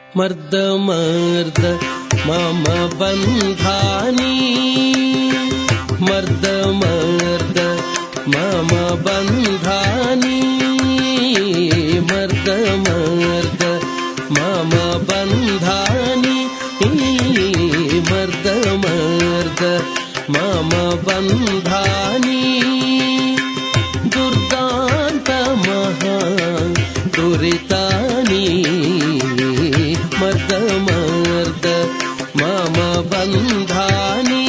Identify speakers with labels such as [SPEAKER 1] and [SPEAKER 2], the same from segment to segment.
[SPEAKER 1] మర్ద మర్ద మమ బంధాని మర్ద మర్ద మమ బంధాని మర్ద మర్ద మమ బంధాని మర్ద మర్ద మమ బంధాని దుర్దాంత మహా దురితాని మర్ద మర్ద మమ బంధాని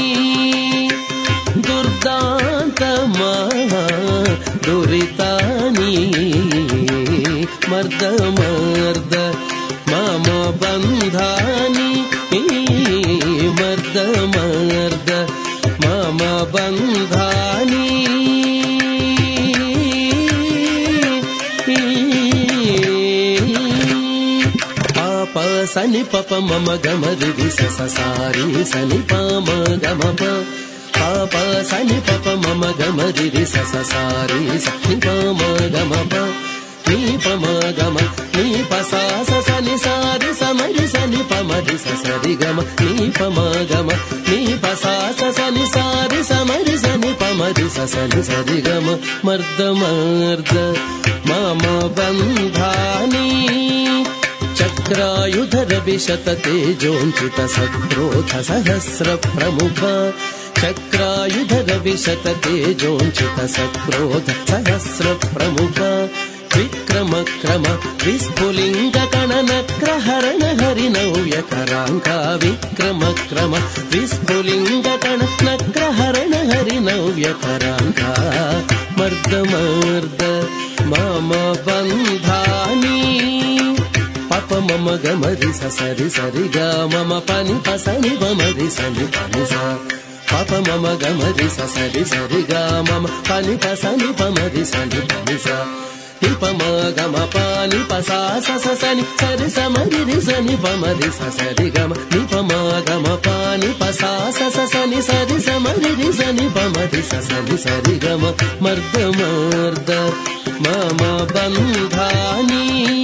[SPEAKER 1] దుర్దాంత మహా దురితాని మర్ద మర్ద మమ బంధాని మర్ద మర్ద మమ బంధాని పాప సని పప మమ గమ రి స సారి సని పమ గమ పాప సని పప మమ గమ రి స సారి సని పమ గమ నీ పమ గమ నీ పసా సని సారి సమరి సని పమరి సరి గమ నీ పమ గమ నీ పసా సని సారి సమరి సని పమరి సని సరి గమ మర్ద మర్ద మమ బంధాని చక్రాయుధర విశత తేజోంచిత సక్రోధ సహస్ర ప్రముఖ చక్రాయుధర విశత తేజోంచిత సక్రోధ సహస్ర ప్రముఖ విక్రమ క్రమ విస్ఫులింగ కణనక్రహరణ హరినవ్యకరాంక విక్రమ క్రమ విస్ఫులింగ కణనక్రహరణ హరినవ్యకరాంక మర్ద మర్ద మమ బంధాని పప మమ గమరి సరి సరి గా మమ పని పసని మమరి సని పని స పప మమ గమరి సరి సరి గా మమ పని పసని పమరి సని పని స నిపమ గమ పాని పసా సని సరి సమరి సని పమరి సరి గమ నిపమ గమ పాని పసా సని సరి సమరి సని పమరి సని సరి గమ మర్ద మర్ద మమ బంధాని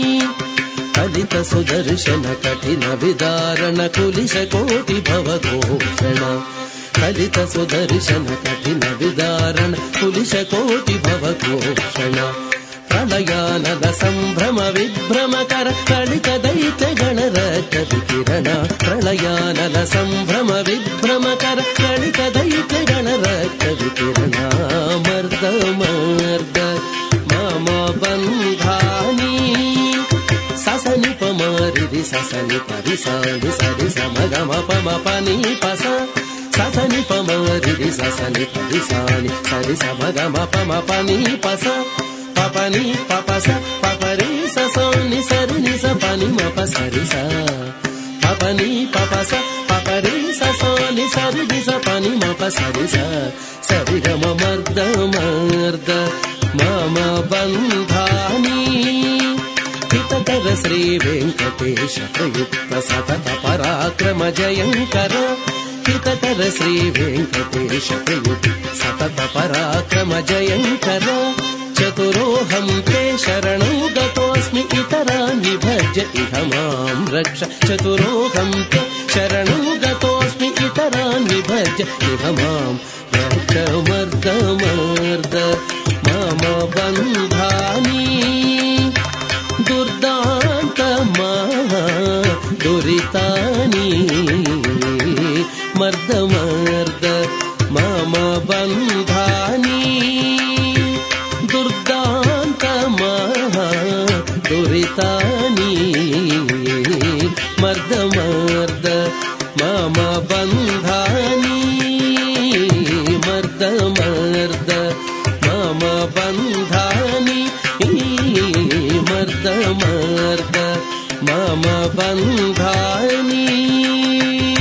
[SPEAKER 1] కలిత సుదర్శన కఠిన విదారణ కులిశ కోటి భవఘోషణ కలిత సుదర్శన కఠిన విదారణ కులిశ కోటి భవఘోషణ ప్రళయానద సంభ్రమ విభ్రమకర కలిత దైత్య గణరక వికిరణ ప్రళయానద సంభ్రమ విభ్రమకర కలిత దైత్య గణరక వికిరణ మర్ద మర్ద మమ బంధాని ససని పమరి ససని పరిసాని సరి సమగమ పమ పని పస ససని పమరి ససని పరిసాని సరి సమగమ పమ పని పస పపని పపస పపరి ససని సరి నిస పని మప సరి స పపని పపస పపరి ససని సరి నిస పని మప సరి స సరి గమ మర్ద మర్ద మమ బంధాని హితకర శ్రీ వెంకటేశ ప్రయుక్త సతత పరాక్రమ జయంకర హితకర శ్రీ వెంకటేశ ప్రయుక్త సతత పరాక్రమ జయంకర చతురోహం తే శరణౌ గతోస్మి ఇతరాన్ని భజ ఇహ మాం రక్ష చతురోహం తే శరణౌ గతోస్మి ఇతరాన్ని భజ ఇహ మాం రక్ష మర్ద మర్ద మమ బంధాని దుర్దాంత మహా దురితాని మర్ద మర్ద మమ బంధాని దుర్దాంత మహా దురితాని మర్ద మర్ద మమ బంధాని మర్ద మర్ద మమ బంధాని మర్ద మర్ద మమ బంధాని